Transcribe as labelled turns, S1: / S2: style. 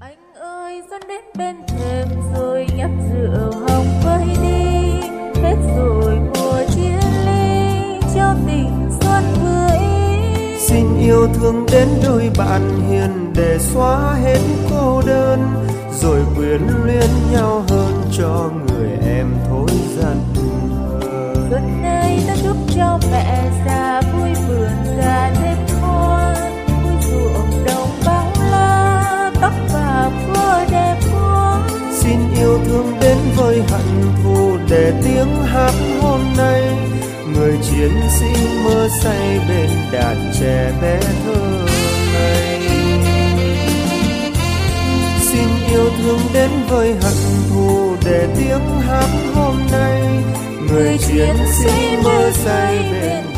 S1: Anh ơi dẫn đến bên thềm rồi nhắc rượu hồng vơi đi, hết rồi mùa chia ly cho tình xuân vừa ý.
S2: Xin yêu thương đến đôi bạn hiền để xóa hết cô đơn, rồi quyến luyến nhau hơn cho người em thối dần hờ.
S1: Xuân này ta chúc cho mẹ già vui vườn cả thêm hoa, vui ruộng đồng bao la, tóc bạc vừa đẹp quá.
S2: Xin yêu thương đến với hận thù để tiếng hát hôm nay, người chiến sĩ mơ say bên đàn trẻ bé thơ ngây. Xin yêu thương đến với hận thù để tiếng hát hôm nay, người chiến sĩ mơ say bên